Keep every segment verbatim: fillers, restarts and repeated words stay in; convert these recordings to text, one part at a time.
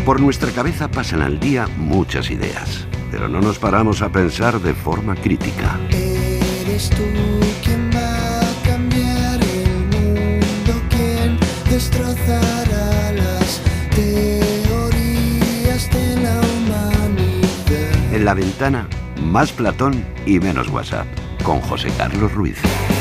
Por nuestra cabeza pasan al día muchas ideas, pero no nos paramos a pensar de forma crítica. Eres tú quien va a cambiar el mundo, quien destrozará las teorías de la humanidad. En La Ventana, más Platón y menos WhatsApp, con José Carlos Ruiz.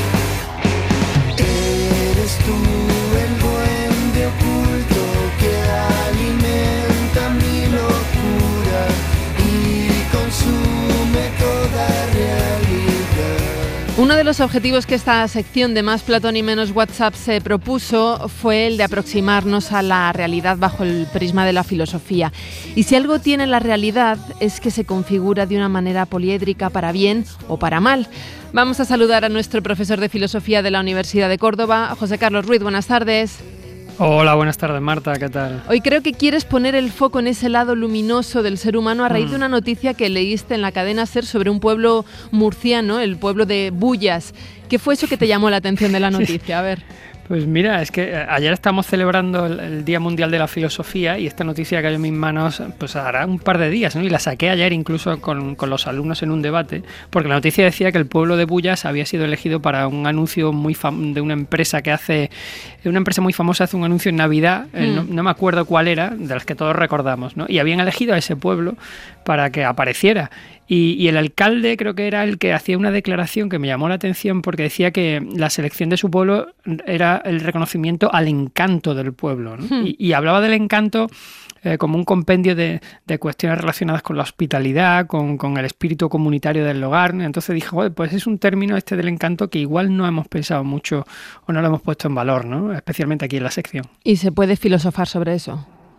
Eres tú el duende oculto que alimenta mi locura y consume toda realidad. Uno de los objetivos que esta sección de Más Platón y menos WhatsApp se propuso fue el de aproximarnos a la realidad bajo el prisma de la filosofía. Y si algo tiene la realidad es que se configura de una manera poliédrica para bien o para mal. Vamos a saludar a nuestro profesor de filosofía de la Universidad de Córdoba, José Carlos Ruiz. Buenas tardes. Hola, buenas tardes, Marta, ¿qué tal? Hoy creo que quieres poner el foco en ese lado luminoso del ser humano a raíz mm. de una noticia que leíste en la cadena SER sobre un pueblo murciano, el pueblo de Bullas. ¿Qué fue eso que te llamó la atención de la noticia? A ver. Pues mira, es que ayer estamos celebrando el, el Día Mundial de la Filosofía y esta noticia cayó en mis manos pues hará un par de días, ¿no? Y la saqué ayer incluso con, con los alumnos en un debate, porque la noticia decía que el pueblo de Bullas había sido elegido para un anuncio muy fam- de una empresa que hace, una empresa muy famosa hace un anuncio en Navidad, mm. eh, no, no me acuerdo cuál era, de las que todos recordamos, ¿no? Y habían elegido a ese pueblo para que apareciera. Y, y el alcalde creo que era el que hacía una declaración que me llamó la atención porque decía que la selección de su pueblo era el reconocimiento al encanto del pueblo, ¿no? Hmm. Y, y hablaba del encanto eh, como un compendio de, de cuestiones relacionadas con la hospitalidad, con, con el espíritu comunitario del hogar. Entonces dije, joder, pues es un término este del encanto que igual no hemos pensado mucho o no lo hemos puesto en valor, ¿no? Especialmente aquí en la sección. ¿Y se puede filosofar sobre eso?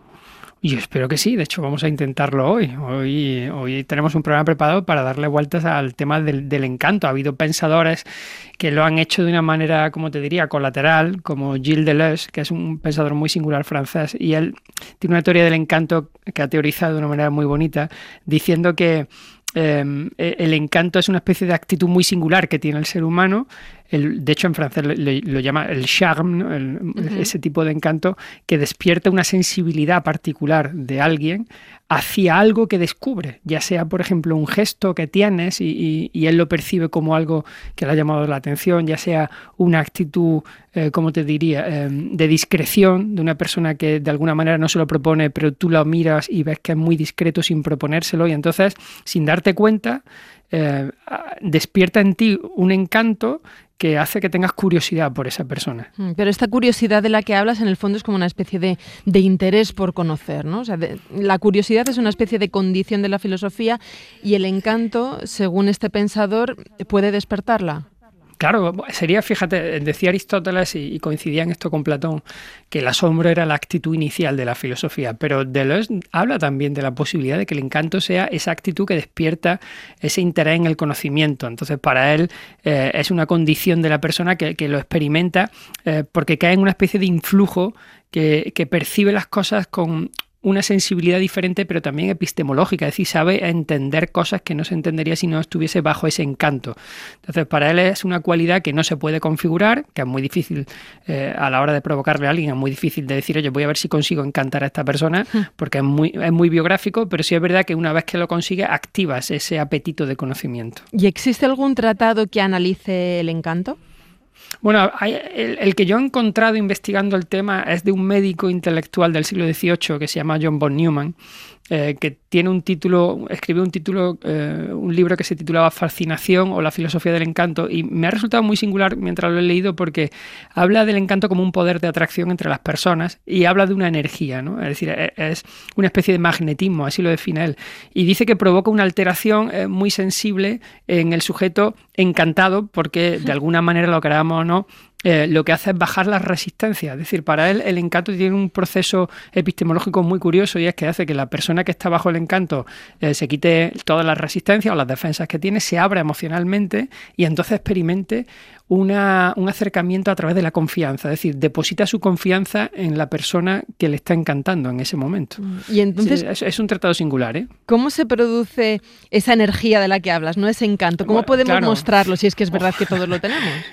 Yo espero que sí, de hecho vamos a intentarlo hoy. Hoy, hoy tenemos un programa preparado para darle vueltas al tema del, del encanto. Ha habido pensadores que lo han hecho de una manera, como te diría, colateral, como Gilles Deleuze, que es un pensador muy singular francés, y él tiene una teoría del encanto que ha teorizado de una manera muy bonita, diciendo que eh, el encanto es una especie de actitud muy singular que tiene el ser humano. El, de hecho, en francés lo, lo, lo llama el charme, ¿no? el, uh-huh. ese tipo de encanto que despierta una sensibilidad particular de alguien hacia algo que descubre, ya sea, por ejemplo, un gesto que tienes y, y, y él lo percibe como algo que le ha llamado la atención, ya sea una actitud, eh, ¿cómo te diría?, eh, de discreción de una persona que de alguna manera no se lo propone, pero tú lo miras y ves que es muy discreto sin proponérselo y entonces, sin darte cuenta, eh, despierta en ti un encanto que hace que tengas curiosidad por esa persona. Pero esta curiosidad de la que hablas en el fondo es como una especie de, de interés por conocer, ¿no? O sea, de, la curiosidad es una especie de condición de la filosofía y el encanto, según este pensador, puede despertarla. Claro, sería, fíjate, decía Aristóteles, y coincidía en esto con Platón, que el asombro era la actitud inicial de la filosofía, pero Deleuze habla también de la posibilidad de que el encanto sea esa actitud que despierta ese interés en el conocimiento. Entonces, para él eh, es una condición de la persona que, que lo experimenta eh, porque cae en una especie de influjo que, que percibe las cosas con una sensibilidad diferente, pero también epistemológica, es decir, sabe entender cosas que no se entendería si no estuviese bajo ese encanto. Entonces, para él es una cualidad que no se puede configurar, que es muy difícil eh, a la hora de provocarle a alguien, es muy difícil de decir, oye, voy a ver si consigo encantar a esta persona, porque es muy, es muy biográfico, pero sí es verdad que una vez que lo consigue, activas ese apetito de conocimiento. ¿Y existe algún tratado que analice el encanto? Bueno, hay, el, el que yo he encontrado investigando el tema es de un médico intelectual del siglo dieciocho que se llama John von Neumann, eh, que tiene un título, escribió un título, eh, un libro que se titulaba Fascinación o la filosofía del encanto, y me ha resultado muy singular mientras lo he leído porque habla del encanto como un poder de atracción entre las personas y habla de una energía, ¿no? Es decir, es una especie de magnetismo, así lo define él, y dice que provoca una alteración eh, muy sensible en el sujeto encantado porque de alguna manera, lo queramos o no, Eh, lo que hace es bajar las resistencias. Es decir, para él el encanto tiene un proceso epistemológico muy curioso y es que hace que la persona que está bajo el encanto eh, se quite todas las resistencias o las defensas que tiene, se abra emocionalmente y entonces experimente una, un acercamiento a través de la confianza. Es decir, deposita su confianza en la persona que le está encantando en ese momento. Y entonces, sí, es, es un tratado singular, ¿eh? ¿Cómo se produce esa energía de la que hablas, no ese encanto? ¿Cómo Bueno, podemos claro. mostrarlo si es que es verdad que todos lo tenemos?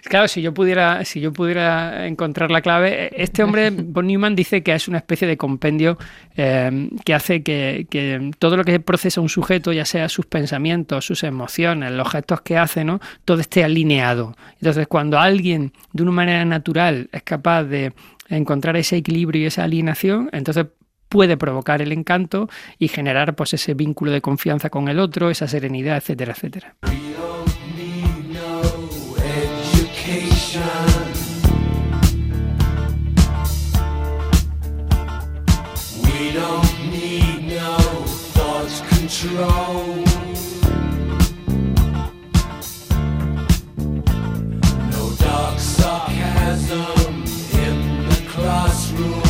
Claro, si yo pudiera, si yo pudiera encontrar la clave, este hombre, von Neumann, dice que es una especie de compendio eh, que hace que, que todo lo que procesa un sujeto, ya sea sus pensamientos, sus emociones, los gestos que hace, ¿no?, todo esté alineado. Entonces, cuando alguien de una manera natural es capaz de encontrar ese equilibrio y esa alineación, entonces puede provocar el encanto y generar pues ese vínculo de confianza con el otro, esa serenidad, etcétera, etcétera. We don't need no thought control. No dark sarcasm in the classroom.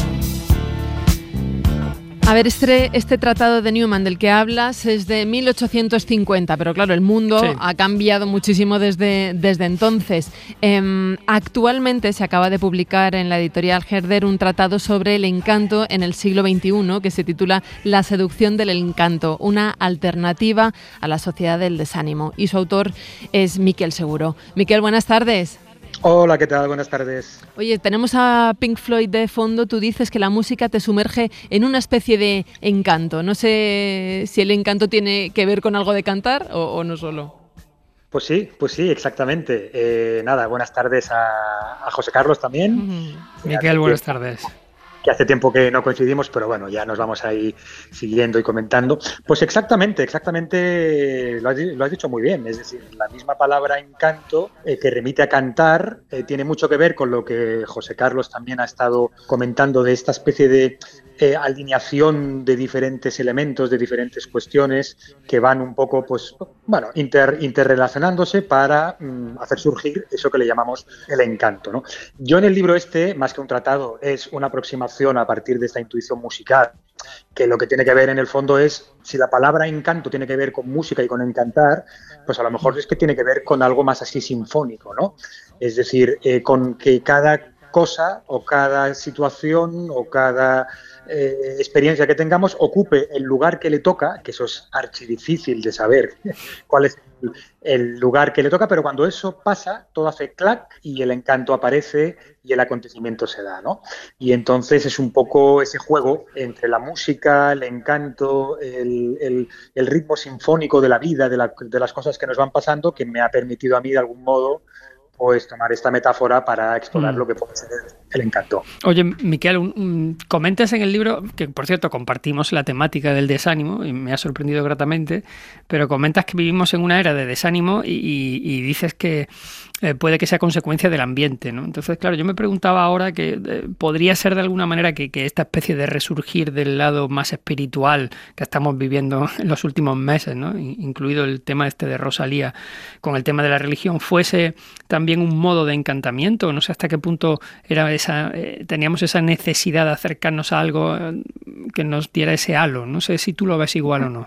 A ver, este, este tratado de Neumann del que hablas es de mil ochocientos cincuenta, pero claro, el mundo sí. ha cambiado muchísimo desde, desde entonces. Eh, actualmente se acaba de publicar en la editorial Herder un tratado sobre el encanto en el siglo veintiuno que se titula La seducción del encanto, una alternativa a la sociedad del desánimo. Y su autor es Miquel Seguro. Miquel, buenas tardes. Hola, ¿qué tal? Buenas tardes. Oye, tenemos a Pink Floyd de fondo. Tú dices que la música te sumerge en una especie de encanto. No sé si el encanto tiene que ver con algo de cantar o, o no solo. Pues sí, pues sí, exactamente. Eh, nada, buenas tardes a, a José Carlos también. Mm-hmm. Miquel, buenas tardes. Que hace tiempo que no coincidimos, pero bueno, ya nos vamos a ir siguiendo y comentando. Pues exactamente, exactamente, lo has, lo has dicho muy bien. Es decir, la misma palabra encanto eh, que remite a cantar eh, tiene mucho que ver con lo que José Carlos también ha estado comentando de esta especie de eh, alineación de diferentes elementos, de diferentes cuestiones que van un poco, pues, bueno, inter, interrelacionándose para mm, hacer surgir eso que le llamamos el encanto, ¿no? Yo en el libro este, más que un tratado, es una aproximación a partir de esta intuición musical, que lo que tiene que ver en el fondo es, si la palabra encanto tiene que ver con música y con encantar, pues a lo mejor es que tiene que ver con algo más así sinfónico, ¿no? Es decir, eh, con que cada cosa o cada situación o cada eh, experiencia que tengamos ocupe el lugar que le toca, que eso es archidifícil de saber cuál es el lugar que le toca, pero cuando eso pasa, todo hace clac y el encanto aparece y el acontecimiento se da, ¿no? Y entonces es un poco ese juego entre la música, el encanto, el, el, el ritmo sinfónico de la vida, de, la, de las cosas que nos van pasando, que me ha permitido a mí de algún modo pues tomar esta metáfora para explorar mm. lo que puede ser el encanto. Oye, Miquel, un, un, comentas en el libro, que por cierto compartimos la temática del desánimo y me ha sorprendido gratamente, pero comentas que vivimos en una era de desánimo y, y, y dices que eh, puede que sea consecuencia del ambiente, ¿no? Entonces, claro, yo me preguntaba ahora que eh, podría ser de alguna manera que, que esta especie de resurgir del lado más espiritual que estamos viviendo en los últimos meses, ¿no?, incluido el tema este de Rosalía con el tema de la religión, fuese también un modo de encantamiento. No sé hasta qué punto era esa, eh, teníamos esa necesidad de acercarnos a algo eh, que nos diera ese halo. No sé si tú lo ves igual o no.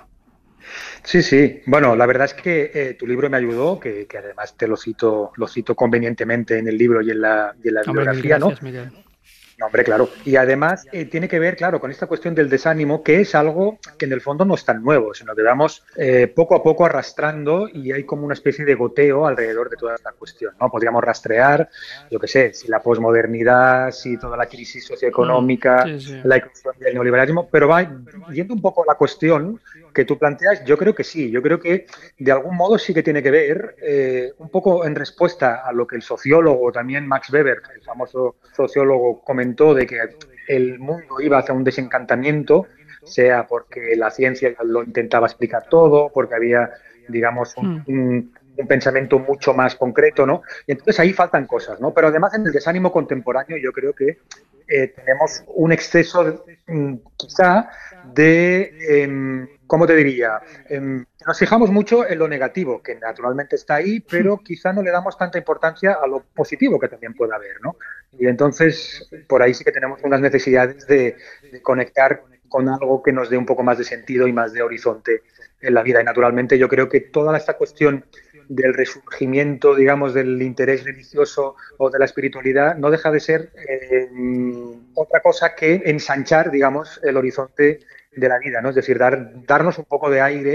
Sí, sí. Bueno, la verdad es que eh, tu libro me ayudó, que, que además te lo cito, lo cito convenientemente en el libro y en la, y en la Hombre, bibliografía, gracias, ¿no? Miguel. No, hombre, claro. Y además eh, tiene que ver, claro, con esta cuestión del desánimo, que es algo que en el fondo no es tan nuevo, sino que vamos eh, poco a poco arrastrando y hay como una especie de goteo alrededor de toda esta cuestión, ¿no? Podríamos rastrear, yo qué sé, si la posmodernidad, si toda la crisis socioeconómica, sí, sí. la inclusión del neoliberalismo, pero va yendo un poco a la cuestión que tú planteas, yo creo que sí, yo creo que de algún modo sí que tiene que ver, eh, un poco en respuesta a lo que el sociólogo, también Max Weber, el famoso sociólogo, comentó de que el mundo iba hacia un desencantamiento, sea porque la ciencia lo intentaba explicar todo, porque había, digamos, un, mm. un, un pensamiento mucho más concreto, ¿no? Y entonces ahí faltan cosas, ¿no? Pero además en el desánimo contemporáneo yo creo que eh, tenemos un exceso, de, quizá, de... Eh, ¿Cómo te diría? Eh, nos fijamos mucho en lo negativo, que naturalmente está ahí, pero quizá no le damos tanta importancia a lo positivo que también puede haber, ¿no? Y entonces, por ahí sí que tenemos unas necesidades de, de conectar con algo que nos dé un poco más de sentido y más de horizonte en la vida. Y naturalmente yo creo que toda esta cuestión del resurgimiento, digamos, del interés religioso o de la espiritualidad no deja de ser eh, otra cosa que ensanchar, digamos, el horizonte de la vida, ¿no? Es decir, dar, darnos un poco de aire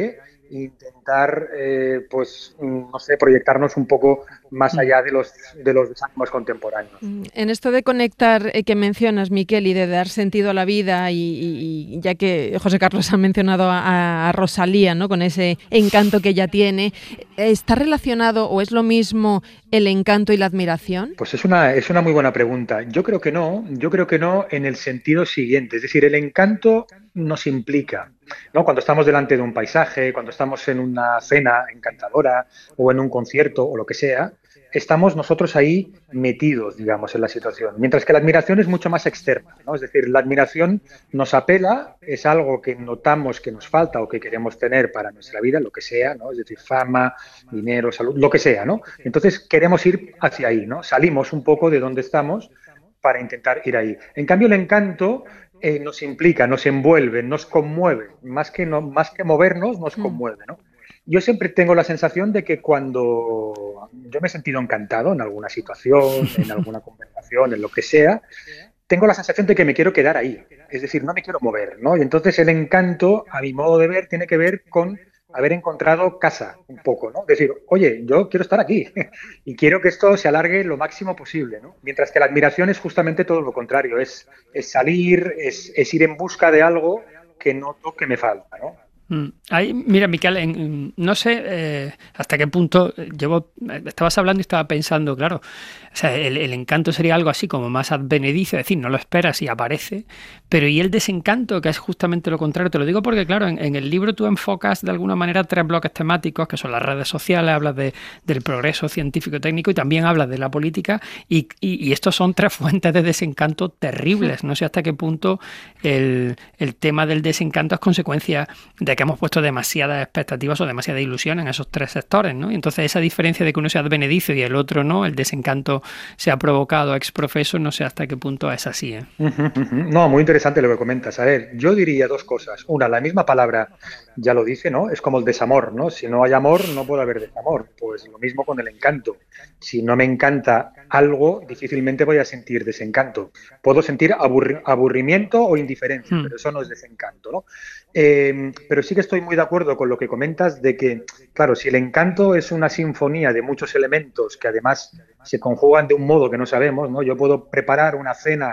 intentar, eh, pues, no sé, proyectarnos un poco más allá de los, de los desánimos contemporáneos. En esto de conectar eh, que mencionas, Miquel, y de dar sentido a la vida, y, y, y ya que José Carlos ha mencionado a, a Rosalía, ¿no?, con ese encanto que ella tiene, ¿está relacionado o es lo mismo el encanto y la admiración? Pues es una, es una muy buena pregunta. Yo creo que no, yo creo que no en el sentido siguiente, es decir, el encanto nos implica, ¿no? Cuando estamos delante de un paisaje, cuando estamos en una cena encantadora o en un concierto o lo que sea, estamos nosotros ahí metidos, digamos, en la situación. Mientras que la admiración es mucho más externa, ¿no? Es decir, la admiración nos apela, es algo que notamos que nos falta o que queremos tener para nuestra vida, lo que sea, ¿no? Es decir, fama, dinero, salud, lo que sea, ¿no? Entonces queremos ir hacia ahí, ¿no? Salimos un poco de donde estamos para intentar ir ahí. En cambio, el encanto eh, nos implica, nos envuelve, nos conmueve, más que, no, más que movernos, nos conmueve, ¿no? Yo siempre tengo la sensación de que cuando yo me he sentido encantado en alguna situación, en alguna conversación, en lo que sea, tengo la sensación de que me quiero quedar ahí. Es decir, no me quiero mover, ¿no? Y entonces el encanto, a mi modo de ver, tiene que ver con haber encontrado casa un poco, ¿no? Decir, oye, yo quiero estar aquí y quiero que esto se alargue lo máximo posible, ¿no? Mientras que la admiración es justamente todo lo contrario, es, es salir, es, es ir en busca de algo que noto que me falta, ¿no? Mm. Ahí, mira, Miquel, en, no sé eh, hasta qué punto llevo, estabas hablando y estaba pensando, claro, o sea, el, el encanto sería algo así como más advenedizo, es decir, no lo esperas y aparece, pero ¿y el desencanto, que es justamente lo contrario? Te lo digo porque, claro, en, en el libro tú enfocas de alguna manera tres bloques temáticos, que son las redes sociales, hablas de, del progreso científico-técnico y también hablas de la política, y, y, y estos son tres fuentes de desencanto terribles. No sé hasta qué punto el, el tema del desencanto es consecuencia de que hemos puesto demasiadas expectativas o demasiada ilusión en esos tres sectores, ¿no? Y entonces esa diferencia de que uno sea advenedizo y el otro no, el desencanto se ha provocado ex profeso, no sé hasta qué punto es así, ¿eh? No, muy interesante lo que comentas. A ver, yo diría dos cosas. Una, la misma palabra ya lo dice, ¿no? Es como el desamor, ¿no? Si no hay amor, no puede haber desamor. Pues lo mismo con el encanto. Si no me encanta algo, difícilmente voy a sentir desencanto. Puedo sentir aburri- aburrimiento o indiferencia, Hmm. pero eso no es desencanto, ¿no? Eh, pero sí que estoy muy de acuerdo con lo que comentas de que, claro, si el encanto es una sinfonía de muchos elementos que además se conjugan de un modo que no sabemos, ¿no? Yo puedo preparar una cena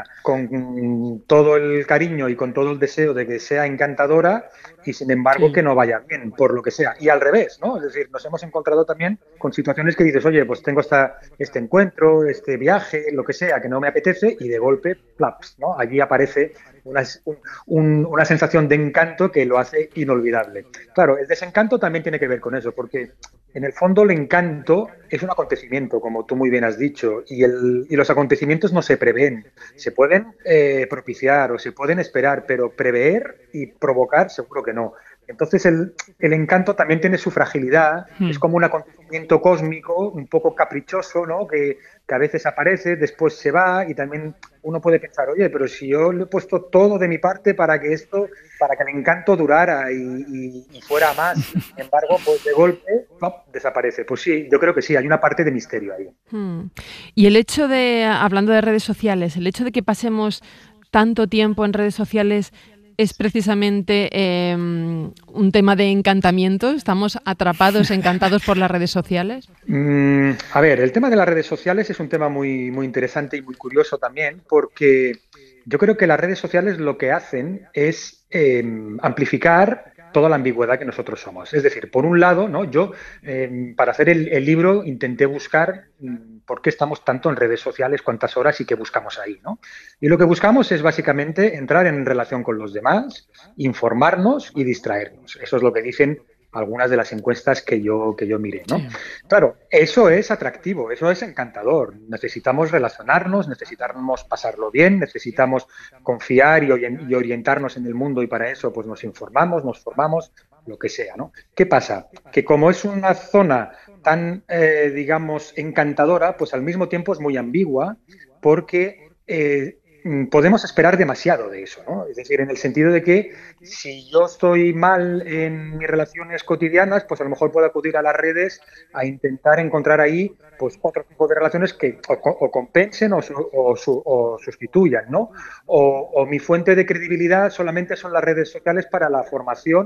con todo el cariño y con todo el deseo de que sea encantadora y sin embargo Sí. que no vaya bien, por lo que sea. Y al revés, ¿no? Es decir, nos hemos encontrado también con situaciones que dices, oye, pues tengo esta, este encuentro, este viaje, lo que sea, que no me apetece y de golpe, plaps, ¿no? Allí aparece una, un, un, una sensación de encanto que lo hace inolvidable. Claro, el desencanto también tiene que ver con eso, porque en el fondo el encanto es un acontecimiento, como tú muy bien has dicho, y, el, y los acontecimientos no se prevén. Se pueden eh, propiciar o se pueden esperar, pero prever y provocar seguro que no. Entonces el, el encanto también tiene su fragilidad, Hmm. es como un acontecimiento cósmico, un poco caprichoso, ¿no? Que, que a veces aparece, después se va y también uno puede pensar, oye, pero si yo le he puesto todo de mi parte para que esto, para que el encanto durara y, y, y fuera más, sin embargo, pues de golpe, ¡pop!, desaparece. Pues sí, yo creo que sí, hay una parte de misterio ahí. Hmm. Y el hecho de, hablando de redes sociales, el hecho de que pasemos tanto tiempo en redes sociales es precisamente eh, un tema de encantamiento. ¿Estamos atrapados, encantados por las redes sociales? Mm, a ver, el tema de las redes sociales es un tema muy, muy interesante y muy curioso también, porque yo creo que las redes sociales lo que hacen es eh, amplificar toda la ambigüedad que nosotros somos. Es decir, por un lado, ¿no? Yo eh, para hacer el, el libro intenté buscar mm, por qué estamos tanto en redes sociales, cuántas horas y qué buscamos ahí, ¿no? Y lo que buscamos es básicamente entrar en relación con los demás, informarnos y distraernos. Eso es lo que dicen algunas de las encuestas que yo, que yo miré, ¿no? Sí. Claro, eso es atractivo, eso es encantador. Necesitamos relacionarnos, necesitamos pasarlo bien, necesitamos confiar y, y orientarnos en el mundo y para eso pues nos informamos, nos formamos, lo que sea, ¿no? ¿Qué pasa? Que como es una zona tan, eh, digamos, encantadora, pues al mismo tiempo es muy ambigua porque eh, podemos esperar demasiado de eso, ¿no? Es decir, en el sentido de que si yo estoy mal en mis relaciones cotidianas, pues a lo mejor puedo acudir a las redes a intentar encontrar ahí pues otro tipo de relaciones que o, o compensen o, o, o sustituyan, ¿no? O, o mi fuente de credibilidad solamente son las redes sociales para la formación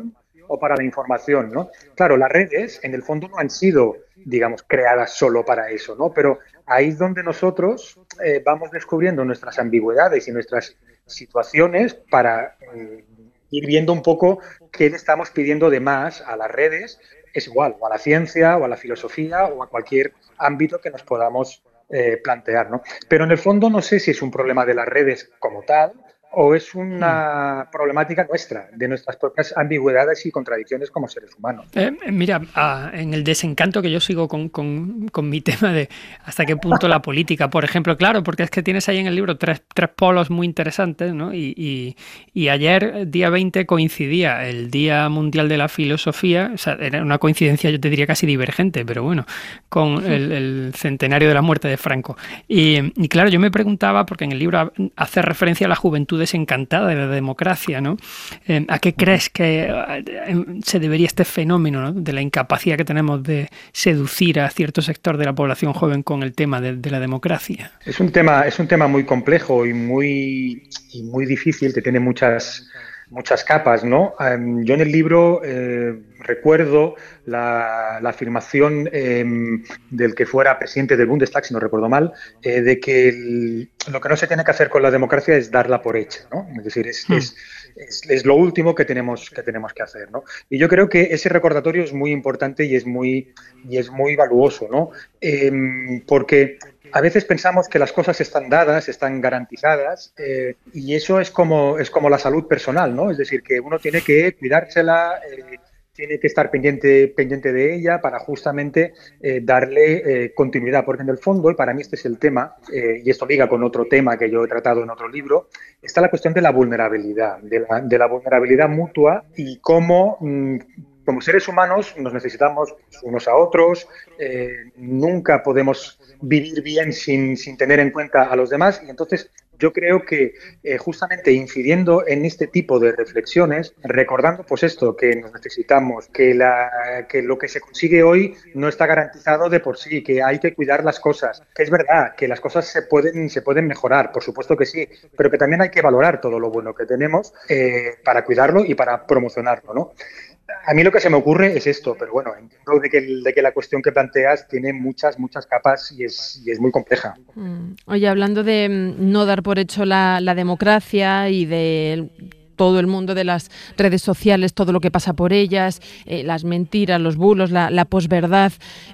o para la información, ¿no? Claro, las redes en el fondo no han sido, digamos, creadas solo para eso, ¿no? Pero ahí es donde nosotros eh, vamos descubriendo nuestras ambigüedades y nuestras situaciones para eh, ir viendo un poco qué le estamos pidiendo de más a las redes, es igual, o a la ciencia, o a la filosofía, o a cualquier ámbito que nos podamos eh, plantear, ¿no? Pero en el fondo no sé si es un problema de las redes como tal, o es una problemática nuestra, de nuestras propias ambigüedades y contradicciones como seres humanos. Eh, mira, ah, en el desencanto que yo sigo con, con, con mi tema de hasta qué punto la política, por ejemplo, claro, porque es que tienes ahí en el libro tres, tres polos muy interesantes, ¿no? Y, y, y ayer, día veinte, coincidía el Día Mundial de la Filosofía, o sea, era una coincidencia, yo te diría casi divergente, pero bueno, con el, el centenario de la muerte de Franco. Y, y claro, yo me preguntaba, porque en el libro hace referencia a la juventud desencantada de la democracia, ¿no? Eh, ¿A qué crees que eh, se debería este fenómeno, ¿no?, de la incapacidad que tenemos de seducir a cierto sector de la población joven con el tema de, de la democracia? Es un tema, es un tema muy complejo y muy, y muy difícil, que tiene muchas, muchas capas, ¿no? Um, yo en el libro eh, recuerdo la, la afirmación eh, del que fuera presidente del Bundestag, si no recuerdo mal, eh, de que el, lo que no se tiene que hacer con la democracia es darla por hecha, ¿no? Es decir, es, hmm. es, es, es lo último que tenemos que, tenemos que hacer, ¿no? Y yo creo que ese recordatorio es muy importante y es muy, y es muy valuoso, ¿no? Eh, porque a veces pensamos que las cosas están dadas, están garantizadas, eh, y eso es como, es como la salud personal, ¿no? Es decir, que uno tiene que cuidársela, eh, tiene que estar pendiente, pendiente de ella para justamente eh, darle eh, continuidad, porque en el fondo, y para mí este es el tema, eh, y esto liga con otro tema que yo he tratado en otro libro, está la cuestión de la vulnerabilidad, de la, de la vulnerabilidad mutua y cómo... Mmm, como seres humanos nos necesitamos unos a otros, eh, nunca podemos vivir bien sin, sin tener en cuenta a los demás, y entonces yo creo que eh, justamente incidiendo en este tipo de reflexiones, recordando pues esto, que nos necesitamos, que, la, que lo que se consigue hoy no está garantizado de por sí, que hay que cuidar las cosas, que es verdad, que las cosas se pueden, se pueden mejorar, por supuesto que sí, pero que también hay que valorar todo lo bueno que tenemos eh, para cuidarlo y para promocionarlo, ¿no? A mí lo que se me ocurre es esto, pero bueno, entiendo de que, de que la cuestión que planteas tiene muchas, muchas capas y es, y es muy compleja. Oye, hablando de no dar por hecho la, la democracia y de todo el mundo de las redes sociales, todo lo que pasa por ellas, eh, las mentiras, los bulos, la, la posverdad,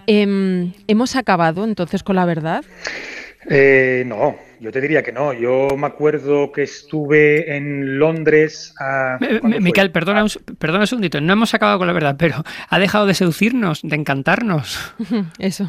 eh, ¿hemos acabado entonces con la verdad? Eh, no, yo te diría que no. Yo me acuerdo que estuve en Londres... A, M- Miquel, perdona un, perdona un segundito. No hemos acabado con la verdad, pero ¿ha dejado de seducirnos, de encantarnos? Eso.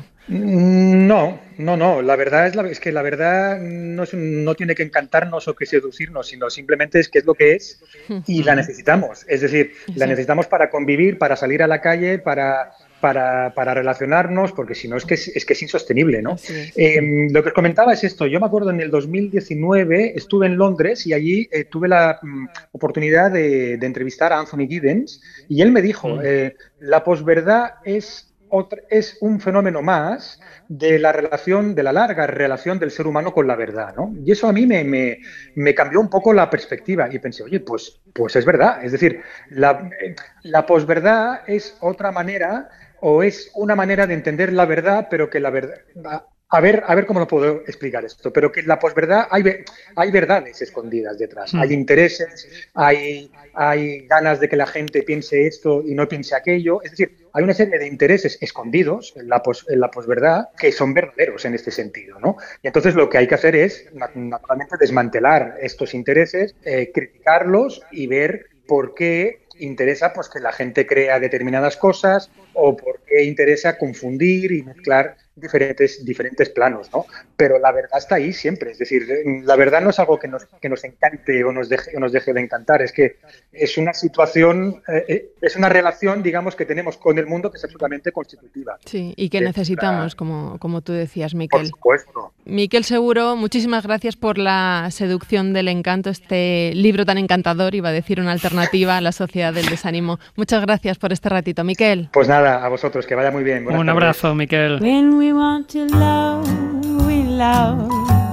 No, no, no. La verdad es, la, es que la verdad no, es, no tiene que encantarnos o que seducirnos, sino simplemente es que es lo que es y la necesitamos. Es decir, la necesitamos para convivir, para salir a la calle, para... Para, para relacionarnos, porque si no es que es, es que es insostenible, ¿no? Es. Eh, lo que os comentaba es esto. Yo me acuerdo en el dos mil diecinueve estuve en Londres y allí eh, tuve la mm, oportunidad de, de entrevistar a Anthony Giddens y él me dijo, mm. eh, la posverdad es, otra, es un fenómeno más de la relación, de la larga relación del ser humano con la verdad, ¿no? Y eso a mí me, me, me cambió un poco la perspectiva y pensé, oye, pues, pues es verdad. Es decir, la, la posverdad es otra manera o es una manera de entender la verdad, pero que la verdad... A ver, a ver cómo lo puedo explicar esto, pero que en la posverdad hay, hay verdades escondidas detrás, mm. hay intereses, hay, hay ganas de que la gente piense esto y no piense aquello, es decir, hay una serie de intereses escondidos en la, pos, en la posverdad que son verdaderos en este sentido, ¿no? Y entonces lo que hay que hacer es, naturalmente, desmantelar estos intereses, eh, criticarlos y ver por qué interesa pues que la gente crea determinadas cosas o por qué interesa confundir y mezclar diferentes, diferentes planos, ¿no? Pero la verdad está ahí siempre, es decir, la verdad no es algo que nos, que nos encante o nos deje, o nos deje de encantar, es que es una situación, eh, es una relación, digamos, que tenemos con el mundo que es absolutamente constitutiva. Sí, y que necesitamos, la... como, como tú decías, Miquel. Por supuesto. Miquel Seguro, muchísimas gracias por la seducción del encanto, este libro tan encantador, iba a decir una alternativa a la sociedad del desánimo. Muchas gracias por este ratito, Miquel. Pues nada, a vosotros, que vaya muy bien. Buenas Un tardes. Abrazo, Miquel. We want to love, we love.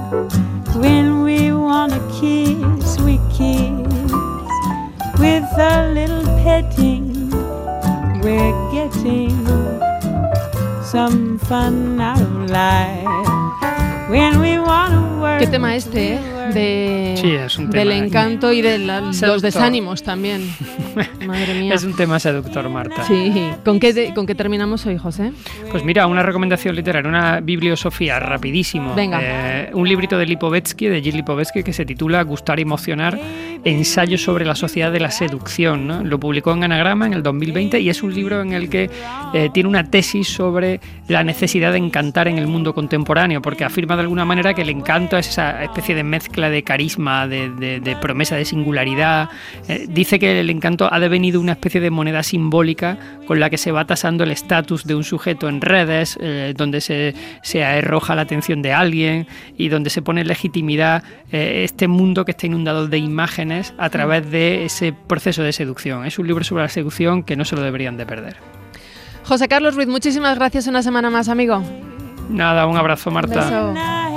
When we want to kiss, we kiss. With a little petting getting some fun out of life. When we wanna work. Qué tema este, ¿eh? De, sí, es un tema del encanto y de la, los desánimos también. Madre mía. Es un tema seductor, Marta. Sí. ¿Con qué, de, ¿Con qué terminamos hoy, José? Pues mira, una recomendación literaria, una bibliosofía, rapidísimo. Venga. Eh, un librito de Lipovetsky, de Gilles Lipovetsky, que se titula Gustar y emocionar, ensayo sobre la sociedad de la seducción, ¿no? Lo publicó en Anagrama en el dos mil veinte y es un libro en el que eh, tiene una tesis sobre la necesidad de encantar en el mundo contemporáneo, porque afirma de alguna manera que el encanto es esa especie de mezcla de carisma, de, de, de promesa de singularidad. Eh, dice que el encanto ha devenido una especie de moneda simbólica con la que se va tasando el estatus de un sujeto en redes, eh, donde se, se arroja la atención de alguien y donde se pone en legitimidad eh, este mundo que está inundado de imágenes a través de ese proceso de seducción. Es un libro sobre la seducción que no se lo deberían de perder. José Carlos Ruiz, muchísimas gracias una semana más, amigo. Nada, un abrazo, Marta.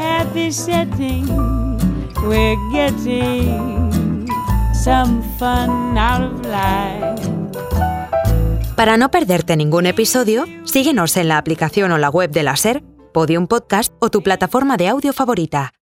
We're getting some fun out of life. Para no perderte ningún episodio, síguenos en la aplicación o la web de la SER, Podium Podcast o tu plataforma de audio favorita.